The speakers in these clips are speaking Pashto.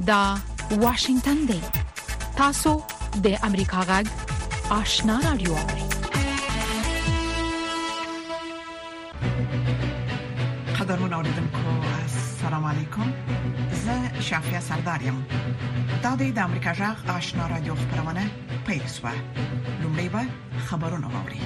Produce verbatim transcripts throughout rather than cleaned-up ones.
دا واشنگتن دی. تاسو د امریکا غږ آشنا رادیو اورئ. قدرمن اوریدونکو السلام علیکم. زه شافیا سردارم. دا د امریکا غږ آشنا رادیو خبرونه پیښه. لومړی به خبرونه واوري.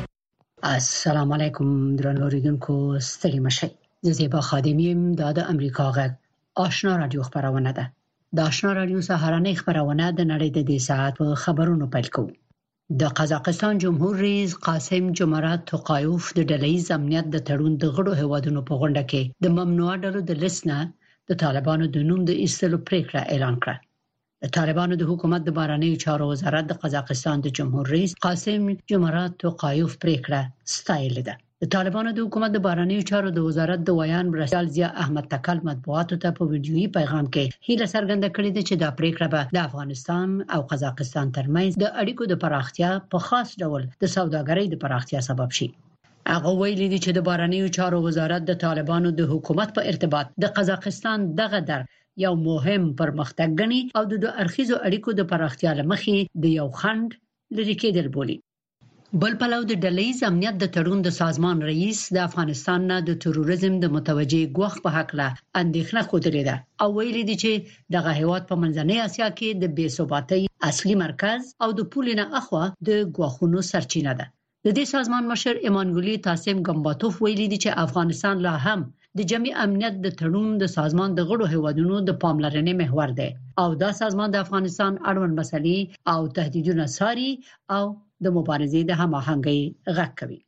السلام علیکم درنو اوریدونکو ستړي مشئ. زه زیبا خادمیم. دا د امریکا غږ آشنا رادیو خبرونه ده. د آشنا رادیو سهارنۍ خبرونه د نړۍ د دې ساعت په خبرونو پیل کوو. د قزاقستان جمهور رئیس قاسم جمرات توقایوف د ډله‌ییز امنیت د تړون د غړو هیوادونو په غونډه کې د ممنوعه ډلو د لیست نه د طالبانو د نوم د ایستلو پریکړه اعلان کړه. د طالبانو د حکومت د بهرنیو چارو وزارت د قزاقستان د جمهور رئیس قاسم جمرات توقایوف پریکړه ستایلې ده. د طالبانو د حکومت د بهرنیو چارو د وزارت د ویان مرستیال ضیا احمد تکل مطبوعاتو ته په ویډیويي پیغام کې هیله څرګنده کړې ده چې دا پریکړه به د افغانستان او قزاقستان ترمنځ د اړیکو د پراختیا په خاص ډول د سوداګرۍ د پراختیا سبب شي. هغه ویلي دي چې د بهرنیو چارو وزارت د طالبانو د حکومت په ارتباط د قزاقستان دغه در یو مهم پرمختګ غني او د دوه اړخیزو اړیکو د پراختیا لمخې د یو خند لري کېدل بولي. بل پلو د ډله‌ییز امنیت د تړون د سازمان رئیس د افغانستان نه د تروریزم د متوجي ګواښ په حق له اندېښنه خوده ده او ویلي دي چې دغه هیواد په منځنۍ اسیا کې د بې ثباتۍ اصلي مرکز او د پولینه اخوا د ګواښونو سرچینه ده. د دې سازمان مشر ایمانګولي تاسم ګمباتوف ویلي دي چې افغانستان لا هم د جمعي امنیت د تړون د سازمان د غړو هیوادونو د پاملرنې محور دی او دا سازمان د افغانستان اړوند مسلې او تهدیدونه ساري او د مبارزې د هماهنګۍ غږ کوي.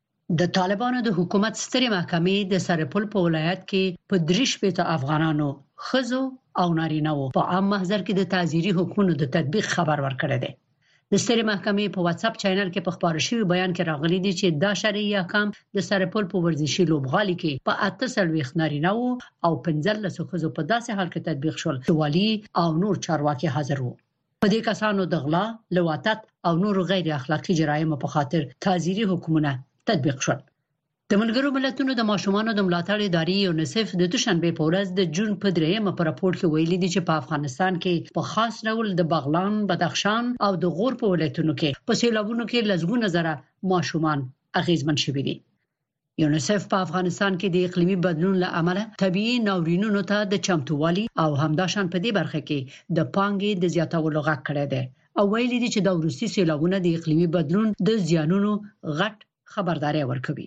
د طالبانو د حکومت سترې محکمې د سرپل په ولایت کې په دریش پېته افغانانو خزو او نارینه‌و په عام محضر کې د تعزیري حکمونو د تطبیق خبر ورکړی دی. د سترې محکمې په واتس اپ چینل کې په خبرو شوی بیان کې راغلي دي چې دا شرعي احکام د سرپل په ورزشي لوبغالي کې په اته سلويخ نارینه‌و او پنځلس خزو په داسې حال کې تطبیق شول چې والی او نور چارواکي حاضر وو. په دې کسانو د غلا، لواطت او نور غیر اخلاقی جرایمو په خاطر تعزیري حکمونه تطبیق شول. د ملګرو ملتونو د ماشومانو د ملاتړ ادارې یونیسف د دوشنبه په ورځ د جون په دریمه په راپور کې ویلي دي چې په افغانستان کې په خاص ډول د بغلان، بدخشان او د غور په ولایتونو کې په سیلابونو کې لږونه زره ماشومان اغیزمن شوي دي. یونیسف په افغانستان کې د اقلیمي بدلون له امله طبيعي ناورینونو ته د چمتووالي او همداشان په دې برخه کې د پانګې د زیاتولو غږ کړی دی او ویلي دي چې د روسي سیلابونو د اقلیمي بدلون د زیانونو غټ خبرداري ورکوي.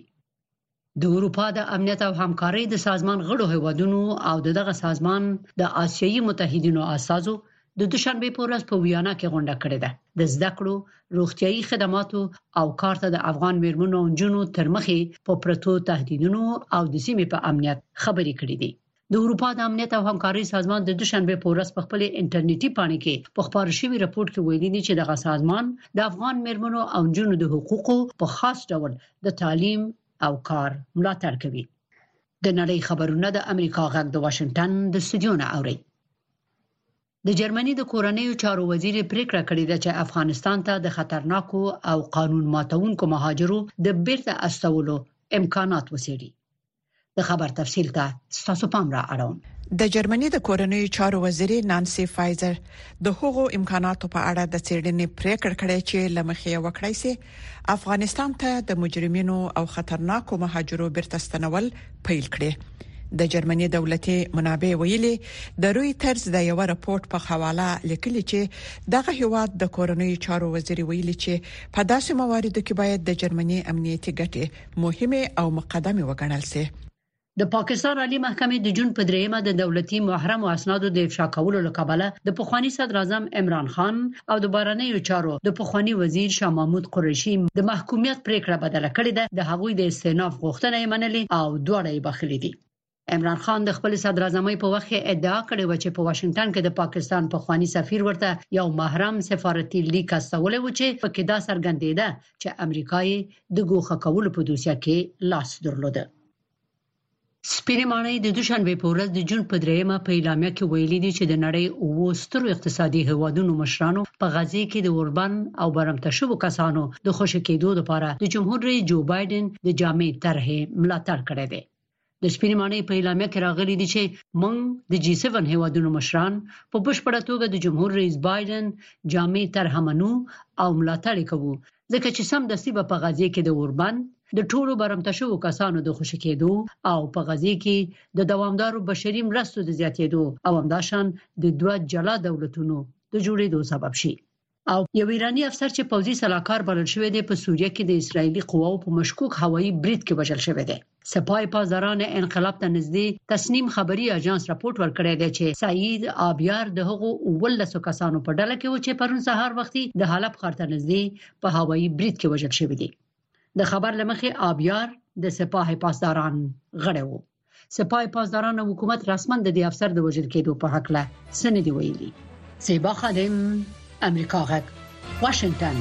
د اروپا د امنیت او همکارۍ د سازمان غړو هیوادونو او دغه سازمان د آسیایي متحدینو اساسو د دوشنبه په ورځ په ویانا کې غونډه کړې ده. د زده کړو، روغتيایي خدماتو او کار ته د افغان میرمنو او جنونو ترمخې په پرتو تهدیدونو او د سیمې په امنیت خبرې کړې دي. د اروپا د امنیت او همکارۍ سازمان د دوشنبه په ورځ په خپل انټرنیټي پاڼه کې په خبرو شوی راپور کې ویلي دي چې دغه سازمان د افغان میرمنو او جنونو د حقوقو په خاص ډول د تعلیم او کار ملاتړ کوي. د نړۍ خبرونه د امریکا غږ د واشنگټن د استودیو نه اوري. د جرمني د کورنیو چارو وزیر پریکړه کړې ده چې افغانستان ته د خطرناکو او قانون ماتونکو مهاجرو د بیرته استولو امکانات وڅېړي. د خبر تفصیل ته تاسو پام را اړوم. د جرمني د کورنیو چارو وزیر نانسي فایزر د هغو امکاناتو په اړه د څېړنې پریکړه کړې چې لمخې وکړای شي افغانستان ته د مجرمینو او خطرناکو مهاجرو بیرته ستنول پیل کړي. د جرمني دولتي منابع ویلي د رويټرز د یو راپورټ په حواله لیکلي چې دغه هیواد د کورنیو چارو وزیر ویلي چې په داسې مواردو کې باید د جرمني امنیتي ګټې مهمه او مقدمه وګڼل شي. د پاکستان عالی محکمې د جون په دریمه د دولتي محرم او اسنادو د افشا کولو لپاره د پخوانی صدر اعظم عمران خان او د بهرنیو چارو د پخوانی وزیر شاه محمود قریشي د محکومیت پریکړه بدله کړې ده. د هغوی د استئناف غوښتنه یې منلې او دواړه یې بخښلې دي. عمران خان د خپل صدر اعظمۍ په وخت کې ادعا کړې و چې په واشنگټن کې د پاکستان پخوانی سفیر ورته یو محرم سفارتي لیک استولې و چې په کې دا څرګندېده چې امریکایي د ګوښه کولو په دوسیه کې لاس درلوده. سپینې ماڼۍ د دوشنبه په ورځ د جون په دریمه په اعلامیه کې ویلي دي چې د نړۍ اوو سترو اقتصادي هیوادونو مشرانو په غزې کې د اوربن او برمته شوو کسانو د خوشی کېدو لپاره د جمهور رئیس جو بایدن د جامع طرحې ملاتړ کړی دی. د سپینې ماڼۍ په اعلامیه کې راغلي دي چې موږ د جی سیون هیوادونو مشران په بشپړه توګه د جمهور رئیس بایدن جامع طرح منو او ملاتړ کوو ځکه چې سم دستي په غزه کې د اوربند د ټولو برمتشو کسانو د خوشی کېدو او په غزه کې د دوامدارو بشري مرستو د زیاتېدو او همداشان د دوه جلا دولتونو د جوړېدو سبب شي. او یو ایرانی افسر چې پوځي سلاکار بلل شوی دی په سوریه کې د اسرایلی قواو په مشکوک هوایي برید کې وژل شوی دی. سپاه پاسداران انقلاب ته نږدې تسنیم خبري اژانس راپورټ ورکړی دی چې سعید آبیار د هغو ولسو کسانو په ډله کې و چې پرون سهار وختي د حلب ښار ته نږدې په هوایي برید کې وژل شوی دی. د خبر لمخې آبیار د سپاه پاسداران غړی و. سپاه پاسداران حکومت رسماً د دې افسر د وژل کېدو په حق له سند ویلي. زیبا خادم امریکا غږ واشنگټن.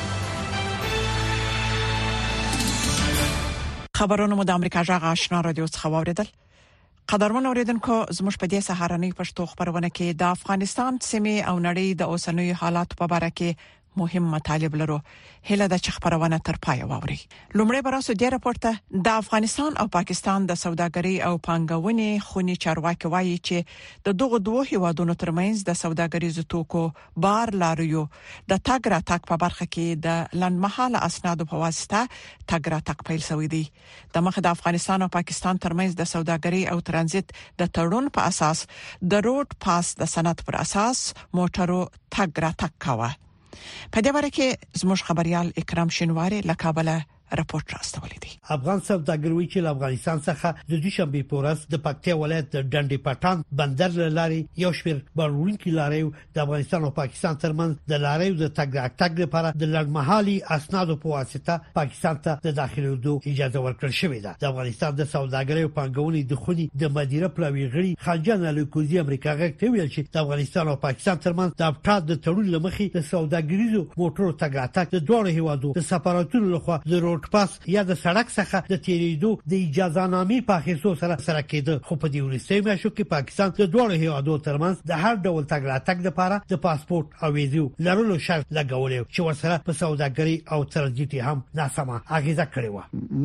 خبرونه مو د امریکا غږ آشنا رادیو څخه واوریدل. قدرمن اوریدونکو زموږ په دې سهارنۍ پښتو خبرونه کې د افغانستان سیمې او نړۍ د اوسنوي حالات په اړه کې مهم مطالب لرو. هله د خبرونه تر پای واوري. لومړی براسو د راپورته د افغانستان او پاکستان د سوداګرۍ او پانګونې خونی چارواکي وایي چې د دغه دوه هیوادونو ترمنځ د سوداګریزو توکو بار لاریو د تګ راتګ په برخه کې د لنډمهاله اسنادو په واسطه تګ راتګ پیل شوی دی. د مخ د افغانستان او پاکستان ترمنځ د سوداګرۍ او ترانزیت د تړون په اساس د روډ پاس د سند پر اساس موټرو تګ راتګ کاوه. په دې اړه کې زموږ خبريال اکرام شینواری له کابل راپورټ راستولی دی. افغان سوداګروي چې له افغانستان څخه د دوشنبه پورس د پکتیا ولایت د ډنډي پټان بندر لاري یو شمېر بارونکي لاري د افغانستان او پاکستان ترمنځ د لاري د تګ راتګ لپاره د لړمحالي اسنادو په واسطه پاکستان ته د داخلېدو اجازه ورکړل شوې ده. د افغانستان د سوداګرۍ او پانګونې د خوني د مدیره پلاوی غړي خالجان الکوزي امریکا غږ ته ویل چې د افغانستان او پاکستان ترمنځ د ابټا د تړون لمخې د سوداګریزو موټرو تګ راتګ د دوه هیوادو د سفارتونو لخوا د روډ پاس یا د سړک څخه د تیریدو د اجازه نامې په اخیستو سره سره کېده. خو په دې وروستي میاشتو کې پاکستان د دوه هیوادو ترمنځ د هر ډول تګ راتګ لپاره د پاسپورت او ویزو لرلو شرط لګولې چې ورسره په سوداګرۍ او ترانزیت هم ناسمه اغیزه کړې و.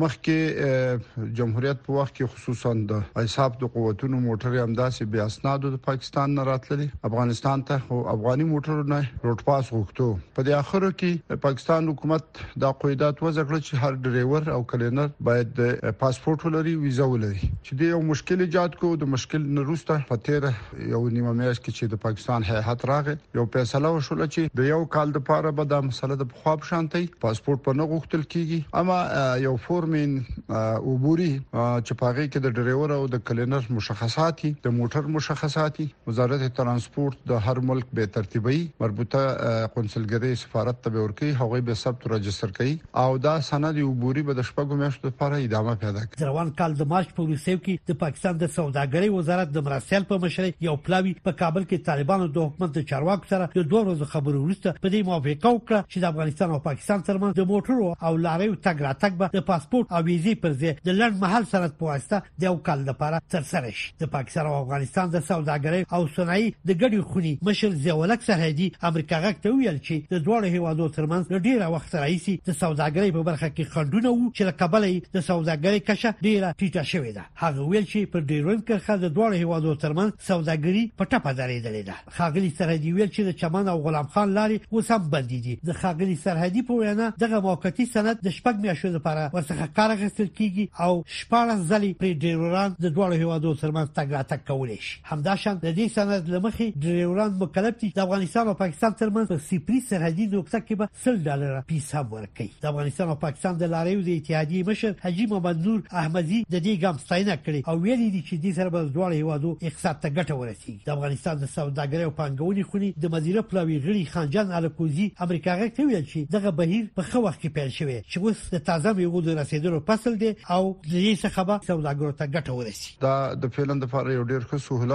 مخکې جمهوریت په وخت کې خصوصا د حساب د قوتونو موټر همداسې بیا اسنادو د پاکستان نه راتللي افغانستان ته خو افغاني موټرو نه روډ پاس غوښتو. په دې اخر کې پاکستان حکومت دا قواعد وضع کړ چې هر ډریور او کلینر باید د پاسپورت ولري ویزا ولري چې د یو مشکل ایجاد کو د مشکل نروسته فتره یو نیمه میاشت کې چې د پاکستان هیئت راغې یو فیصله وشول چې د یو کال د پاره به د مسله د خواب شانتي پاسپورت په نه غوښتل کیږي اما یو فورمین عبوري چې پاغي کې د ډریور او د کلینر مشخصات د موټر مشخصات وزارت ترانسپورت د هر ملک به ترتیبي مربوطه قونسلګری سفارت ته ورکی هغه به ثبت راجستر کوي او دا سند عبوري به د شپږو میاشتو لپاره ادامه پیدا کړي. روان کال د مارچ په وروستیو کې د پاکستان د سوداګرۍ وزارت د مرستيال په مشرۍ یو پلاوی په کابل کې طالبانو د حکومت د چارواکو سره د دوه ورځې خبرو وروسته په دې موافقه وکړه چې د افغانستان او پاکستان ترمنځ د موټرو او لاریو تګ راتګ به د پاسپورت او ویزې پر ځای د لړ محل سره په واسطه د یو کال لپاره ترسره شي. د پاکستان او افغانستان د سوداګرۍ او صنایع د ګډي خونی مشر ضیاءالحق سرحدي امریکا غږ ته ویل چې د دوه هیوادو ترمنځ ډیره وخت راځي د سوداګرۍ په برخه کې خندونه وو چې کابل د سوداګرۍ کچه ډیره ټیټه شوې ده. هغه ویل چې پر ډیرون کرخه د دوه هیوادو ترمنځ سوداګري په ټپه درېدلې ده. خاغلی سرحدي ویل چې د چمن او غلام خان لاري وسم بندي دي. د خاغلی سرحدي په وینا دغه موقتی سند د شپږ میاشتو لپاره ورڅخه کار اخیستل کیږي او شپږ ځلې پر ډیروران د دوه هیوادو ترمنځ تګ راتګ کولای شي. همداشان د دې سند لمخې ډیروران مکلف دي د افغانستان او پاکستان ترمنځ په سپری سرحدي نقطه کې به سل ډالر پیسه ورکړي. د افغانستان او پاکستان د لاریو د اتحادیې مشر حاجی محمد نور احمدی د دې ګام ستاینه کړې او ویلي دي چې دې سره به دوه هیوادو اقتصاد ته ګټه ورسیږي. د افغانستان د سوداګرۍ او پانګونې خونی د مدیره پلاوی غړي خانجان الکوزي امریکا غږ ته ویل چې دغه بهیر په خو وخت کې پیل شوی چې اوس د تازه میوو د رسیدلو فصل دی او د دې څخه به سوداګرو ته ګټه ورسیږي. دا د فعلن د لپاره یو ډیر ښه سہولت شو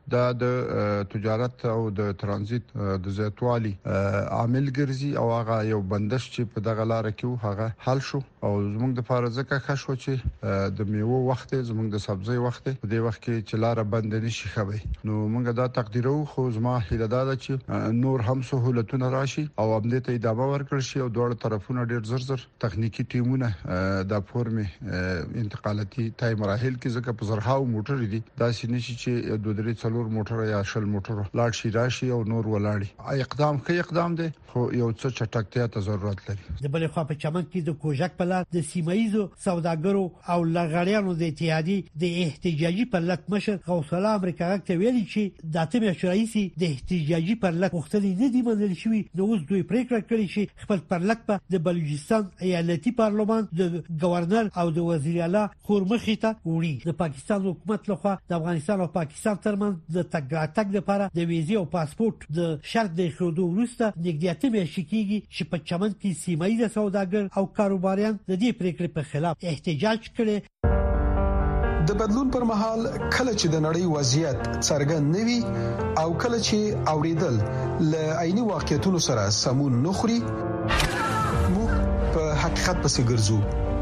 دا د تجارت او د ترانزیت د زیاتوالي عامل ګرځي او هغه یو بندش چې په دغه لار کې هغه حل شو او زموږ د فارزه کا شو چې د میوه وخت زموږ د سبزی وخت په دې وخت کې چې لار بند نشي خوي نو موږ دا تقدیرو خو زما هیله ده چې نور هم سہولتونه راشي او امنیت ادامه ورکړي شي او دوه طرفونه ډیر زر زر تخنیکی ټیمونه د فورمې انتقالاتي تای مراحل کې ځکه په زرهاو موټر دي دا سینشي چې دوه درې څلور موټر یا شل موټر لاړ شي راشي او نور ولاړي اقدام کوي اقدام دي خو یو څه چټکتیا ته ضرورت لري د بلې خوا په چمن کې د کوژک په لار د سیمایزو سوداګرو او لغړیانو د اتحادیې د احتجاجي پرلط مشر غوث الله امریکا ته ویلي چې د اتمه شرایسي د احتجاجي پرلط وختلې نه دی منل شوی نو اوس دوی پریکړه کړې چې خپل پرلط په د بلوچستان ایالتي پارلمان د گورنر او د وزیر اعلی خورمخې ته وړي د پاکستان حکومت لخوا د افغانستان او پاکستان ترمنځ د تګ راتګ لپاره د ویزې او پاسپورت د شرط د خودو وروسته نږدې اتمه شکیږي چې په چمن کې سیمایي سوداګر او کاروباریان د دې پریکړې په خلاف احتجاج کړي د بدلون پر مهال کله چې د نړۍ وضعیت څرګند نوي او کله چې اوریدل ل عیني واقعیتونو سره سمون نخري موږ په حقیقت پسې ګرځو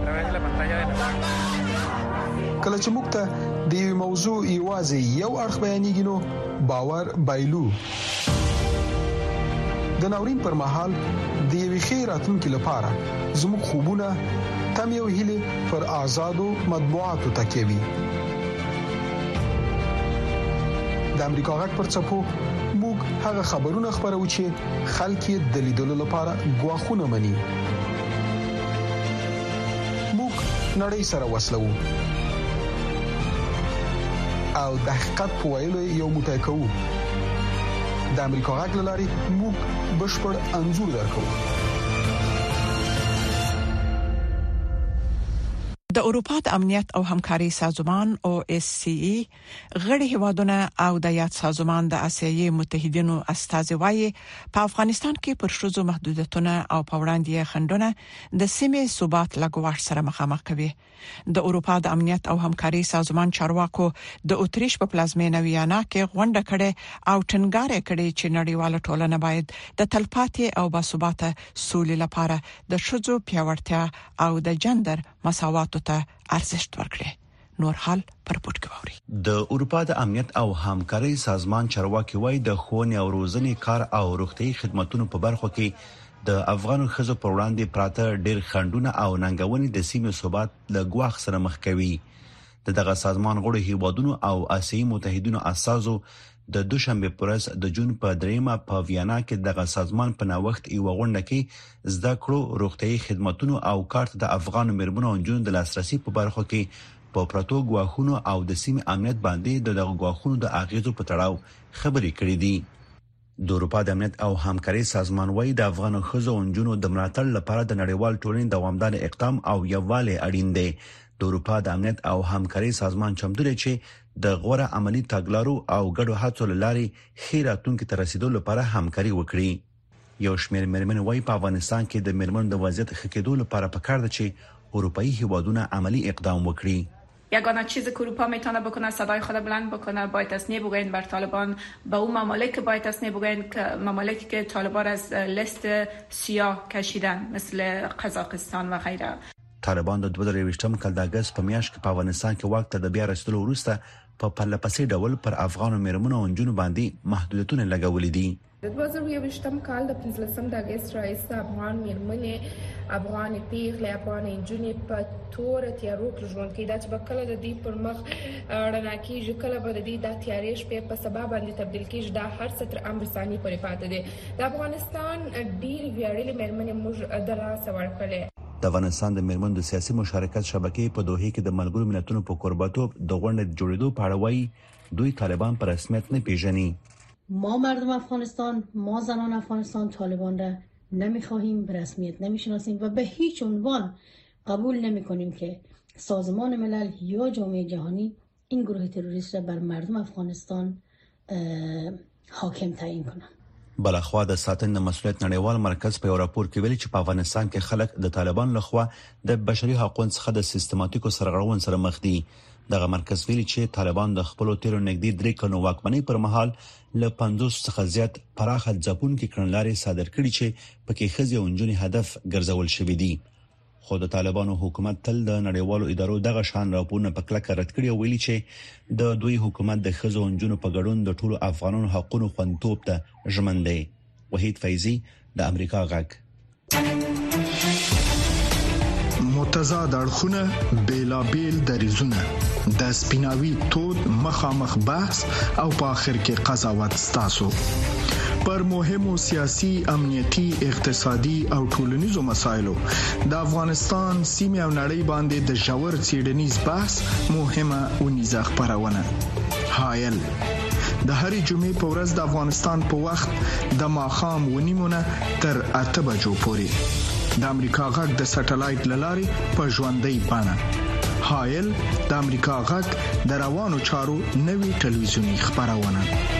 کله چې موږ ته د یو موضوع یوازې یو اړخ بیانېږي نو باور بایلو د ناورین پر مهال د یوې خیراتونکو لپاره زموږ خوبونه تم یو هیله پر آزادو مطبوعاتو تکیوي د امریکا غږ پر څپو موږ هغه خبرونه خبرو چې خلک یې د لیدلو لپاره غواخونه مني موږ نړۍ سره وسلو او د حقیقت په ویلو یو موټی کوو د امریکا غږ لاري موږ بشپړ انزور درکو د اروپا د امنیت او همکاري سازمان او اس سی ای غړي هوادونه او د یاد سازمان د اسیایي متحدینو استازي وايي په افغانستان کې پر شوزو محدودیتونه او په وړاندې خندونه د سیمې ثبات لګوښ سره مخامخ کوي د اروپا د امنیت او همکاري سازمان چارواکو د اتریش په پلازمینه ویانا کې غونډه کړې او ټینګار کړي چې نړیواله ټولنه باید د تلپاتې او باثباته سولې لپاره د شوزو پیاوړتیا او د جندر مساوات ته ارزښت ورکړي نور حال پر پټ کوي د اروپا د امنیت او همکاري سازمان چارواکي وایي د ښوونې او روزنې کار او روغتيایي خدماتو په برخو کې د افغانو ښځو پر وړاندې پراته ډېر خنډونه او ننګونې د سیمې ثبات له ګواښ سره مخ کوي د دغه سازمان غړي هیوادونو او اسیایي متحدینو اساسو د دوشنبه پرز د جون په دریمه په ویانا کې دغه سازمان په نوښت یو غونډه کې زده کړو روغتيایي خدماتو او کارت د افغان مرمنو او جون د لاسرسي په برخو کې په پروتو غواخونو او د سیمې امنیت باندې د دغه غواخونو د اغیزو په تړاو خبرې کړې دي د اروپا د امنیت او همکاري سازمان وايي د افغان خزو او جنونو د ملاتړ لپاره د نړیوال ټولنې دوامدار اقدام او یووالی اړین دی د اروپا د امنیت او همکاري سازمان چمتو دی چې د غوړه عملی تګلارو او ګډو هڅو لاري خیراتونکو ته رسیدو لپاره همکاري وکړي یو شمېر مرمن وايي په افغانستان کې د مرمن د وضعیت ښه کېدو لپاره پکار ده چې اروپאי هیوادونه عملی اقدام وکړي یگانه چیزی که اروپا میتونه بکنه صدای خود بلند بکنه باید تصنیف بگوین بر طالبان به اون ممالک باید تصنیف بگوین که ممالکی که طالبان از لیست سیاه کشیدن مثل قزاقستان و غیره طالبان د دوه زره یوولسم کال د اگست په میاشت کې په افغانستان کې واک ته د بیا رسیدلو وروسته په پرلپسې ډول پر افغان مرمنو او جنونو باندې محدودیتونه لګولې دي د دوه زره یوولسم کال د پنځلسم د اگست راځي افغان مرمنې افغان پیغلې افغان جنونې په تور تیارو کې ژوند کوي دا چې بکله د دې پر مخ رڼا کېږي کله به د دې د تیارې شپې په سبب باندې تبدیل کېږي دا هر ستر امر ثاني پورې پاتې دي د افغانستان ډېر ویاړلې مرمنې موږ د لاسه ورکړلې د افغانستان د مرمنو د سیاسي مشارکت شبکې په دوحه کې د ملګرو ملتونو په قرباتوب د غونډې جوړېدو په اړه وایي دوی طالبان پر رسمیت نه پیژني ما مردم افغانستان ما زنان افغانستان طالبان را نمیخواهیم به رسمیت نمیشناسیم و به هیچ عنوان قبول نمیکنیم که سازمان ملل یا جامعه جهانی این گروه تروریست را بر مردم افغانستان حاکم تعیین کنند بلخوا د ساتنې مسؤلیت نړیوال مرکز په یو راپور کې ویلي چې په افغانستان کې خلک د طالبان لخوا د بشري حقوقو څخه د سیستماتیکو سرغړونو سره مخ دي دغه مرکز ویلي چې طالبان د خپل تیرو نګدي درې کلونو واکمنۍ پر مهال له پنځوس څخه زیات پراخه ځپونکي کړنلارې صادر کړي چې پکې ښځې او نجونې هدف ګرځول شوې دي. خو د طالبانو حکومت تل د نړیوالو ادارو دغه شان راپورونه په کلکه رد کړي او ویلي چې د دوی حکومت د ښځو او نجونو په ګډون د ټولو افغانانو حقوقو خوندیتوب ته ژمن دی. وحید فیضی، د امریکا غږ. متضاد اړخونه بیلابیل دریزونه د سپیناوي تود مخامخ بحث او په اخر کې قضاوت ستاسو پر مهمو سیاسي، امنیتي، اقتصادي او ټولنیزو مسایلو د افغانستان سیمه او نړۍ باندې د ژور څېړنیز بحث مهمه ونیزه خبرونه. حایل د هرې جمعې په ورځ د افغانستان په وخت د ماخام ونیمونه تر اته بجو پورې د امریکا غږ د سټلایټ للارې په ژوندۍ بڼه. حایل د امریکا غږ د روانو چارو نوي ټلویزیونی خبرونه.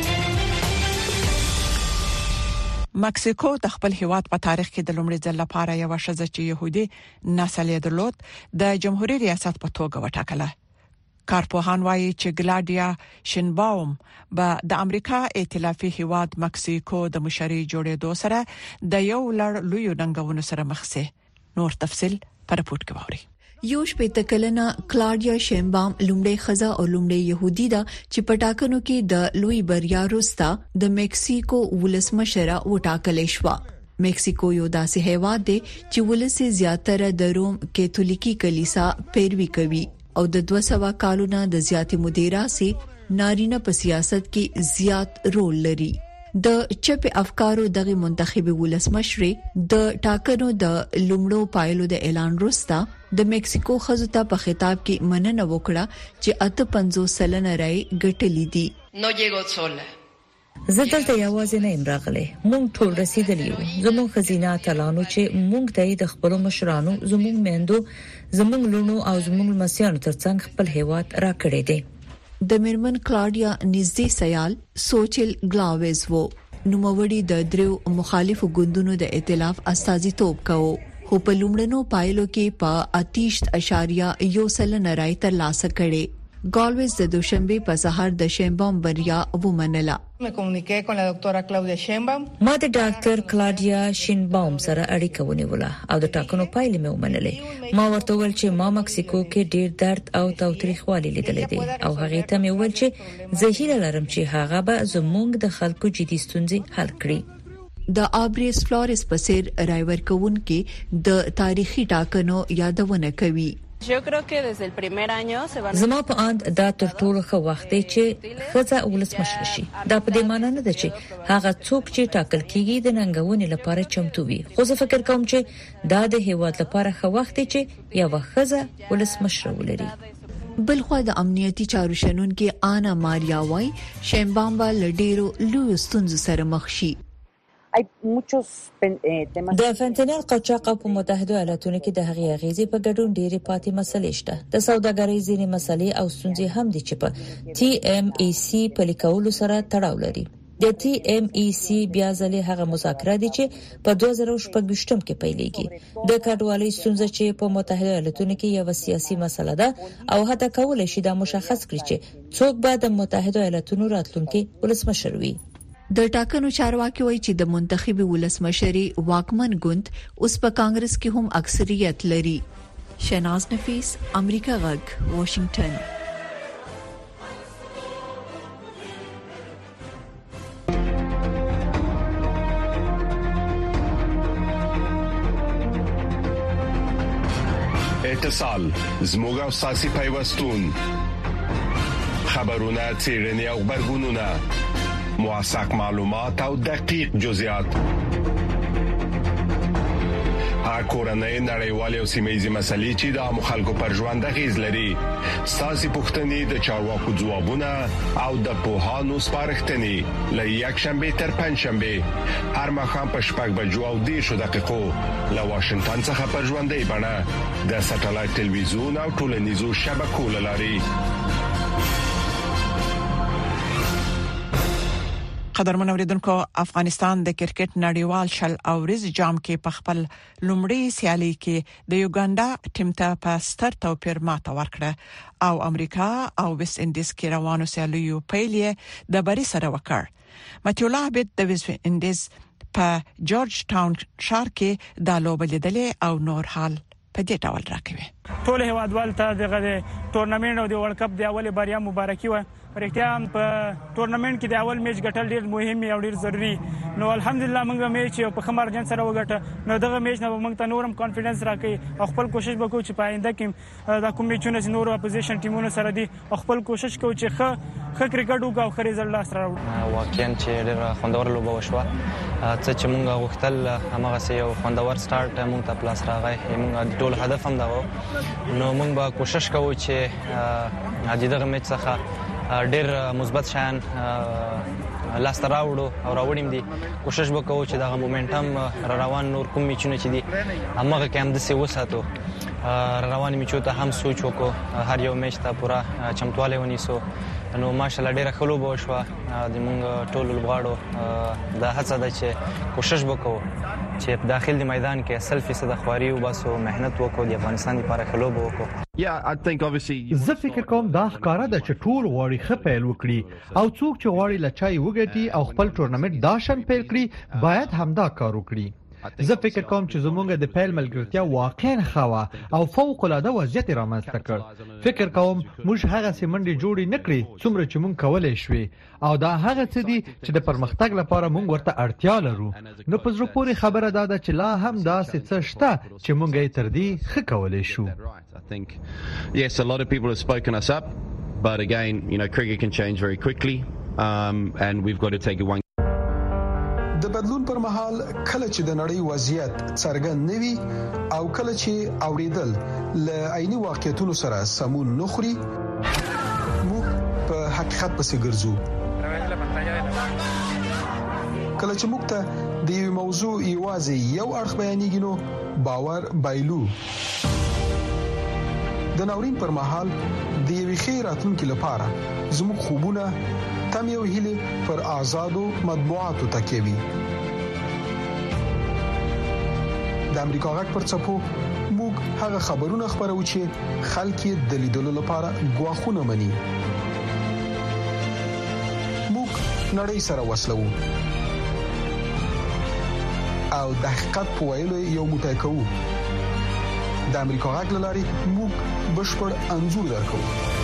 مکسیکو د خپل هیواد په تاریخ کې د لومړي ځل لپاره یو ښځه چې يهودي نسل یې درلود د جمهوریت ریاست په توګه وټاکله. کارپوهان وايي چې ګلاډیا شینباوم به د امریکا ائتلافي هیواد مکسیکو د مشري جوړېدو سره د یو لړ لوی ننګونو سره مخ شي. نور تفصيل پر پورت کوي. یو شپږ کلنه کلاډیا شینبام لومړی خزه او لومړی يهودي ده چې پټاکنو کې د لوی بریا وروسته د مکسیکو ولسمشره وټاکل شو. مکسیکو یو داسې هیواد دی چې ولسی زیاتره د روم کاتولیکي کلیسا پیروي کوي او د دوه سوه کالونو د زیاتې مودې راسي نارینه په سیاست کې زیات رول لري. د چپ افکارو دغه منتخب ولسمشر د ټاکنو د لومړو پایلو د اعلان وروسته د مکسیکو خزو ته په خطاب کې مننه وکړه چې اته پنځوس سلنه رای ګټلې دي. نو llego sola. زه دلته یوازې نه یم راغلی. مونږ ټول رسیدلی یو. زموږ خزینه تلانو چې مونږ ته د خپل مشرانو، زموږ میندو، زموږ لونو او زموږ مسیانو ترڅنګ خپل هیواد راکړی دی. د میرمن کلاډیا نږدې سیال سوچل گلاویز وو. نوموړي د دریو مخالفو ګوندونو د ائتلاف استازیتوب کاوه. خو په لومړنو پایلو کې په اتیشت اشاریه یو سلنه رای ترلاسه کړي. ګالویز د دوشنبه په سهار د شینبام بریا ومنله. ما د ډاکټر کلاډیا شینبام سره اړیکه ونیوله او د ټاکنو پایلې مې ومنلې. ما ورته وویل چې ما مکسیکو کې ډیر درد او تاوتریخوالي لیدلې دي او هغه ته مې وویل چې زه هیله لرم چې هغه به زموږ د خلکو جدي ستونزې حل کړي. د آبریس فلورس په څیر رای ورکون کې د تاریخي ټاکنو یادونه کوي. زما په اند دا تر ټولو ښه وخت دی چې خزه ولسمشر شي. دا په دې معنی نه ده چې هغه څوک چې ټاکل کیږي د ننګونې لپاره چمتو وي. خو زه فکر کوم چې دا د هیواد لپاره ښه وخت دی چې یو خزه ولسمشر ولري. بلخوا د امنیتي چارو شنونکو آنا ماریا وای شینبامبا لډیرو لوی ستونزو سره مخ شي. د فنتانیل قاچاق په متحده ایالاتونو کې د هغې اغیزې په ګډون ډېری پاتې مسلې شته. د سوداګرۍ ځینې مسلې او ستونزې هم دي چې په ټي ایم ای سی په لیکولو سره تړاو لري. د ټي ایم ای سی بیا ځلې هغه مذاکره دي چې په دوه زره شپږ کې پیلېږي. د کډوالۍ ستونزه چې په متحده ایالاتونو کې یو سیاسي مسله ده او هڅه کول شي دا مشخص کړي چې څوک به د متحده ایالاتونو راتلونکي ولسمشر وي. د ټاکنو چارواکي وایي چې د منتخب ولسمشري واکمن ګوند اوس په کانګرس کې هم اکثریت لري. شناز نفیس، امریکا غږ، واشنگټن. اتصال زموږ او ساسي پیوستون خبرونه چیرنی او خبرګونونه موثق معلومات او دقیق جزئیات کورنۍ نړیوالې او سیمه‌یزې مسلې چې د مخالکو پر ژوند غیز لري. ساسي پوښتنې د چارواکو ځوابونه او د پوهانو سپارښتنې لې یک شنبه تر پنځ شنبه هر مخام په شپږ بجو او دېرش دقیقو له واشنگټن څخه پر ژوندۍ بڼه د ساتلایت ټلویزیون او ټولنیزو شبکو لاري. قدرمن اوریدونکو افغانستان د کرکټ نړیوال شل اورز جام کې په خپل لومړی سیالي کې د یوګاندا ټیم ته په ستر توپیر ماته ورکړه او امریکا او ویسټ انډیز کې روانو سیالیو پیلې د بری سره وکړ متیولا عبد د ویسټ انډیز په جورج ټاون ښار کې د لوبې لیدلې او نور حال په دې ډول راکوي ټول هوادوال ته د ټورنمنت او د ورلد کپ د اول بریا مبارکي و ورته په ټورنمنت کې د اول میچ ګټل ډیر مهم او ډیر ضروری نو الحمدلله موږ میچ په خمر جن سره وګټه نو دغه میچ نه موږ ته نورم کانفیډنس راکړي او خپل کوشش وکړو چې په آینده کې دا کوم میچونه چې نور اپوزیشن ټیمونو سره دي خپل کوشش کوو چې ښه ښه کرکټ وکړو او ښه رزلټ لاس راوړو واقعا چې ډیر خوندور لوبه وشوه څه چې موږ غوښتل هغه سه یو خوندور سٹارټ موږ ته پلاس راغی موږ ټول هدف هم دا و نو موږ به کوشش کوو چې دغه میچ څخه ډیر مثبت شان لاس راوړو او راوړم دي کوشش وکړو چې دا مومنټم را روان نور کوم میچونه چې دي هغه کې هم د سی وساتو روان میچو ته هم سوچ وکړو هر یو میچ ته پورا چمتواله ونیسو نو ماشاءالله ډیره خلوب وشوه د موږ ټول لوبغاړو د هڅه ده چې کوشش وکړو چې په داخل د میدان کې اصل فیصد خواري او باسو مهنت وکړو د افغانستان لپاره خلوب وکړو Yeah, I think obviously زه فکر کوم دا ښکارا د چټول غوړي خپل وکړي او څوک چې غوړي لچای وګټي او خپل ټورنمنت داشن پیل کړي باید همدا کار وکړي زه فکر کوم چې زمونږ د پیل ملګرتیا واقعا خوا او فوق العاده وضعیت رامنځته کړ فکر کوم موږ هغه سیمنډي جوړی نکړي څومره چې مونږ کولای شوې او دا هغه څه دي چې د پرمختګ لپاره مونږ ورته اړتیا لرو نو په زړه پورې خبره ده چې لا هم دا څه شته چې مونږ یې تر دې ښه کولای شو I think yes a lot of people have spoken us up but again you know cricket can change very quickly um and we've got to take it one د بدلون پر مهال کله چې د نړۍ وضعیت څرګند نوي او کله چې اوریدل ل عیني واقعیتونو سره سمون نخري موږ په حقیقت پسې ګرځو کله چې موږ ته د یو موضوع یوازې یو اړخ بیانېږي نو باور بایلو د ناورین پر مهال د یوې خیراتونکو لپاره زموږ خوبونه تم یو هیله پر آزادو مطبوعاتو تکوي د امریکا غږ پر چپو موږ هغه خبرونه خبرو چې خلک د لیدلو لپاره غواخونه مني موږ نړۍ سره وسلو او د حقیقت په ویلو یو موټی کوو د امریکا غږ لاري موږ بشپړ انځور درکو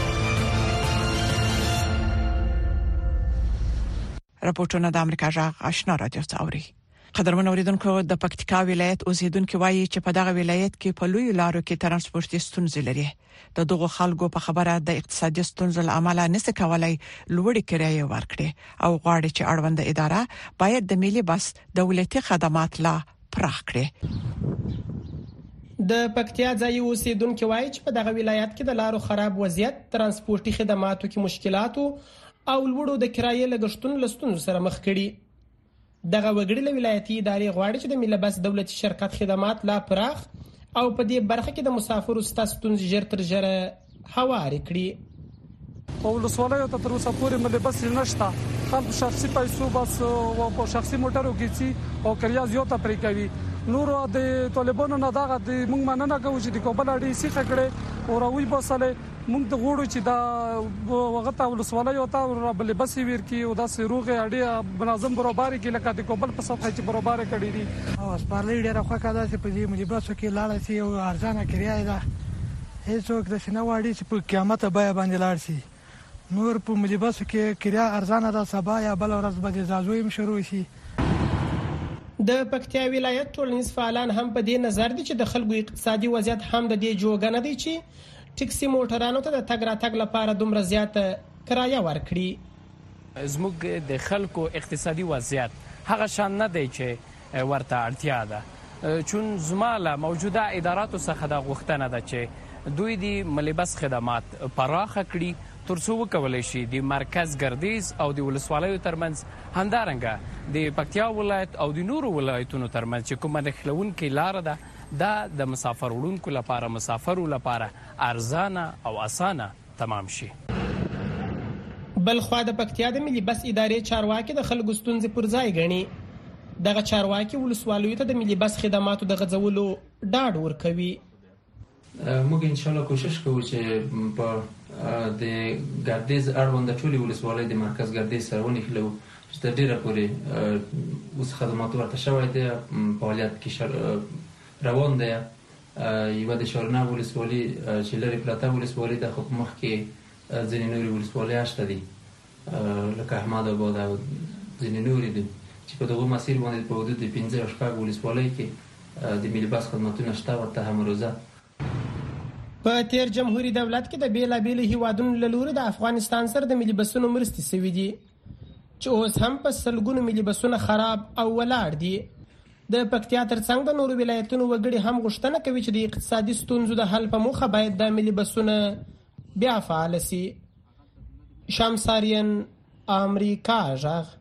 راپورټونه د امریکا جغ آشنا رادیو څاوري قدرمن اوریدونکو د پکتیکا ولایت اوسیدونکو وایي چې په دغه ولایت کې په لوی لارو کې ترانسپورتي ستونزې لري د دغه خلکو په خبره د اقتصادي ستونزو لامل نه کولای لوړې کرایې ورکړي او غواړي چې اړوند اداره باید د ملي بس دولتي خدمات لا پراخ کړي د پکتیا ځای اوسیدونکو وایي چې په دغه ولایت کې د لارو خراب وضعیت ترانسپورتي خدماتو کې مشکلات او لوړو د کرایې لګښتونو لستونو سره مخ کړي دغه وګړي له ولایتي ادارې غواړي چې د ملي بس دولتي شرکت خدمات لا پراخ او په دې برخه کې د مسافرو ستاسو ژر تر ژره هواري کړي او ولسوالۍ ته تر اوسه پورې ملي بس نشته خلک شخصي پیسو بس او په شخصي موټرو کې چې او کریا زیاته پرې کوي نور د طالبانو نه دغه د موږ مننه کوو چې د کوبل اړې سیخه کړي او راوي بسله موږ د غوړو چې دا وغته ولسوالۍ او تا بل بس ویر کی او دا سروغه اړې منظم برابر کی لکه د کوبل په سطح چې برابر کړي دي او سپارلې ډیره خو کاده چې په دې ملي بسو کې لاړ شي او ارزانه کرایه ده هیڅوک د سينه واړي چې په قیامت بیا باندې لاړ شي نور په ملي بسو کې کرایه ارزانه ده سبا یا بل ورځ به ځازویم شروع شي د پکتیا ولایت ټولنیز فعالان هم په دې نظر دي چې د خلکو اقتصادي وضعیت هم د دې جوګنه دي چې ټیکسي موټرانو ته د تګ راتګ لپاره دومره زیاته کرایه ورکړي زموږ د خلکو اقتصادي وضعیت هغه شان نه دی چې ورته اړتیا ده چون زماله موجوده اداراتو څخه د غوښتنه ده چې دوی د ملي بس خدمات پراخه کړي ترڅو وکولای شي د مرکز ګردیز او د ولسوالیو ترمنځ همدارنګه د پکتیا ولایت او د نورو ولایتونو ترمنځ چې کومه نښلونکې لار ده دا د مسافر وړونکو لپاره مسافرو لپاره ارزانه او اسانه تمام شي بل خو د پکتیا د ملي بس ادارې چارواکي د خلکو ستونزې پر ځای غني. دغه چارواکي ولسوالیو ته د ملي بس خدماتو د غځولو ډاډ ورکوي. موږ ان شاء الله کوشش کوو چې په د ګردیز اړوند ټولې ولسوالۍ د مرکز ګردیز سره ونښلو چې تر ډیره پورې اوس خدمات ورته شوی دی، فعالیت کې روان دی. یوه د شورنا ولسوالۍ چې لرې پراته ولسوالۍ ده، خو په مخ کې ځینې نورې ولسوالۍ شته دي لکه احمد آباد او ځینې نورې دي چې په دغه مسیر باندې په حدود د پنځه او شپږ ولسوالۍ کې د ملي بس خدماتونه شته. ورته هم روزه په تیر جمهوریت دولت کې د بیلابېلو هیوادونو له لوري د افغانستان سره د ملي بسونو مرستې شوې دي چې اوس هم په سلګونو ملي بسونه خراب او ولاړ دي. د پکتیا ترڅنګ د نورو ولایتونو وګړي هم غوښتنه کوي چې د اقتصادي ستونزو د حل په موخه باید د ملي بسونه بیا فعال شي. شمساریان، امریکا غږ.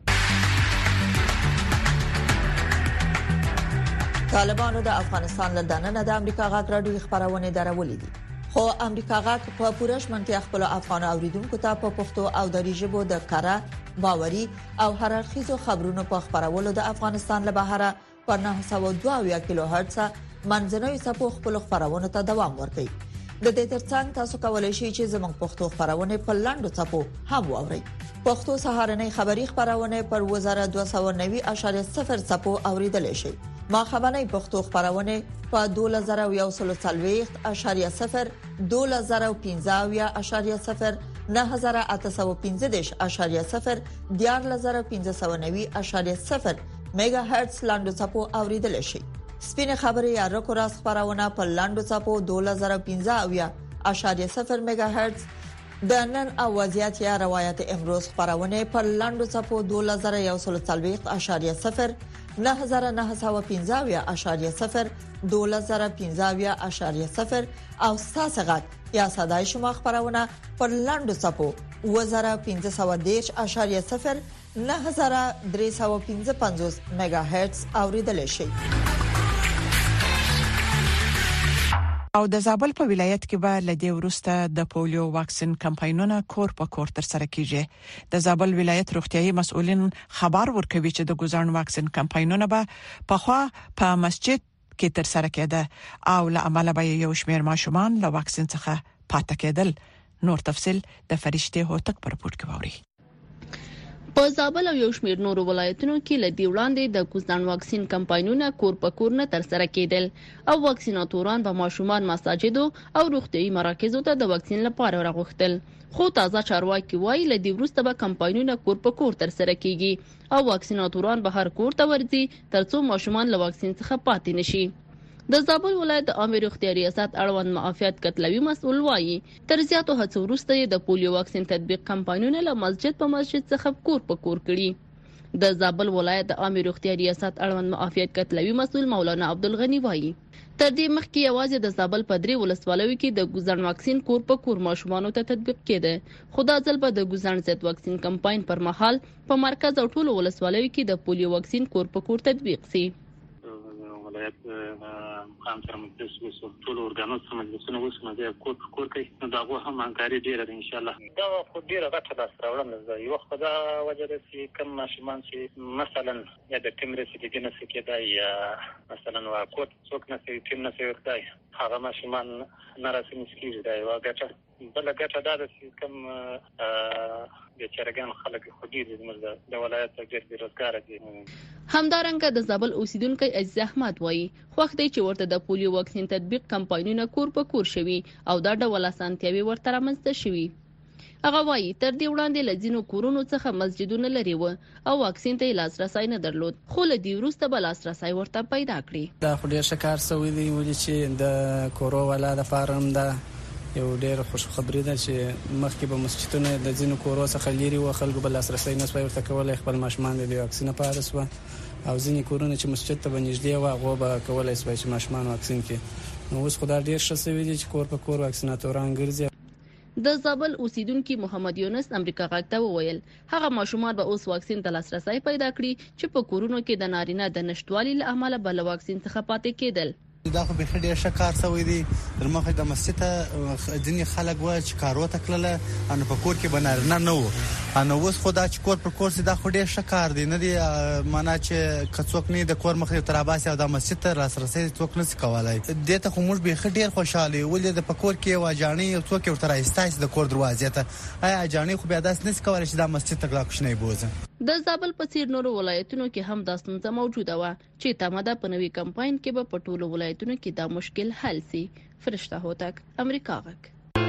طالبانو د افغانستان له دننه د امریکا غږ راډیو خبرونه درولې دي، خو امریکا غږ په پوره شمنتیا خپل افغان اوریدونکو ته په پښتو او دری ژبه د کارا باوري او هر اړخیزو خبرونو په خبرولو د افغانستان له بهره په نهه سوه دوه کیلو هرتز منځنوي څپو خپل خبرونه ته دوام ورکوي. د دې ترڅنګ تاسو کولای شئ چې زموږ پښتو خبرونه په لاندو څپو هم واورئ. پښتو سهارنۍ خبری خبرونه پر وزارت دوه سوه نوي اشاریه صفر څپو اوریدل شي. ما خبرنۍ پښتو خبرونه په دوه زره یو سل څلوېښت اشاریه صفر، دوه زره پنځه اشاریه صفر، نه زره اته سوه پنځه دېرش اشاریه صفر، دیارلس زره پنځه سوه نوي اشاریه صفر میگا هرتز لاندو څپو اوریدل شي. سپینه خبري یا رکو راس خبرونه په لاندو څپو دوه زره پنځه اشاریه صفر میگا هرتز، د نن اوازيات یا روایت امروز خبرونه په لاندو څپو دوه زره یو سل څلوېښت اشاریه صفر، نه زره نه سوه پنځه اشاریه صفر، دوه زره پنځه اشاریه صفر او ساسغت یا صداي شما خبرونه پر لاندو څپو اوه زره پنځه سوه دېرش اشاریه صفر، نه زره درې سوه پنځه پنځوس میگا هرتز اوریدل شي. او د زابل په ولایت کې به لدې ورسته د پولیو واکسین کمپاینونه کور په کور تر سره کیږي. د زابل ولایت روغتيایي مسؤلین خبر ورکوي چې د ګوزان واکسین کمپاینونه به په خوا په مسجد کې تر سره کېده او له عمله به یو شمېر ماشومان له واکسین څخه پاتې کېدل. نور تفصيل د فرشته هوتک پر رپورت کې ووري. په زابل او یو شمېر نورو ولایتونو کې لدی وړاندې د ګوزان واکسین کمپاینونه کور په کور نه تر سره کېدل او واکسیناتوران به ماشومان مساجدو او روغتيایي مراکزو ته د واکسین لپاره راغوښتل. خو تازه چارواکي وایي لدی وروسته به کمپاینونه کور په کور تر سره کیږي او واکسیناتوران به هر کور ته ورځي ترڅو ماشومان له واکسین څخه پاتې نشي. د زابل ولایت د عامه روغتیا ریاست اړوند معافیت کتلوي مسؤل وایي تر زیاتو هڅو وروسته د پولیو واکسین تطبیق کمپاینونه له مسجد په مسجد څخه کور په کور کړي. د زابل ولایت د عامه روغتیا ریاست اړوند معافیت کتلوي مسؤل مولانا عبدالغنی وایي تر دې مخکې یوازې د زابل په درې ولسوالیو کې د ګوزان واکسین کور په کور ماشومانو ته تطبیق کېده، خو دا ځل به د ګوزان ضد واکسین کمپاین پر مهال په مرکز او ټولو ولسوالیو کې د پولیو واکسین کور په کور تطبیق شي. ولایت مقام سره مجلس وسو ټول ارګانو سره مجلسونه وسو د کور کور کې دا غو هم همکاري ډیره ده ان شاء الله. دا خو ډیره غټه ده سره وړاندې ده یو خدای وجه ده چې کم ماشومان چې مثلا یا د تمرې چې دینه سکه دا یا مثلا وا کوټ څوک نه سي تم نه سي ورتای هغه ماشومان ناراسي مسکیږي دا یو غټه بل غټه ده چې کم د چرګان خلک خو دې زموږ د ولایت ډېر بیروزګار دي. همدارنګه د زابل اوسیدونکو عزیز احمد وایي خوښ دی چې ورته د پولیو واکسین تطبیق کمپاینونه کور په کور شوي او دا ډول اسانتیاوي ورته رامنځته شوي. هغه وایي تر دې وړاندې لځینو کورونو څخه مسجدونه لري و او واکسین ته لاسرسي نه درلود، خو له دې وروسته به لاسرسي ورته پیدا کړي. دا خو ډېر شکار سوي دی ولې چې د کورو ولا د فارم دا یو ډېر خوش خبري ده چې مخکې به مسجدونه د ځینو کورو څخه لري و خلکو بل لاسرسي نه سوي ورته کولای خپل ماشومان د واکسین په اړه سو او ځینې کورونه چې مسجد ته بنځدې و هغه به کولای سوي چې ماشومان واکسین کړي. نو اوس خدای ډېر ښه سوي دي چې کور په کور واکسیناتوران ګرځي. د زابل اوسیدونکو محمد یونس امریکا غږ ته وویل هغه ماشومان به اوس واکسین ته لاسرسي پیدا کړي چې په کورونو کې د نارینه د نشټوالي له امله بل واکسین څخه پاتې کېدل. دا خو به ډېر ښه کار شوی دی. درمخه د مسجد ته ځینې خلک وایي چې کارو ته کړله ان په کور کې بنارنه نه وو. ان اوس خو دا چې کور پر کور سي دا خو ډېر ښه کار دی نه دی. معنا چې کڅوک نه د کور مخې تر اباسي او د مسجد ته راسرسي څوک نه کوي. دې ته خو موږ به ډېر خوشاله ولې د پکور کې واجانی او څوک ورته راستایس د کور دروازې ته آیا جانی خو بیا داس نه کوي چې د مسجد ته راکښنه بوزه. د زابل په څیر نورو ولایتونو کې هم دا ستونزه موجوده و چې تماده په نوي کمپاین کې به په ټولو ولایتونو کې دا مشکل حل سي. فرشته هوتک، امریکا غک.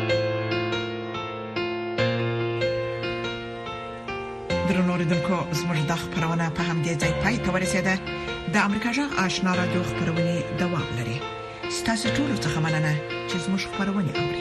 درنو ریدونکو زموږ د خبرونه په همدې ځای پای ته ورسیده. د امریکا جغ آشنا رادیو خبرونه دوام لري. ستاسو ټول څه مننه چې زموږ خبرونه اوري.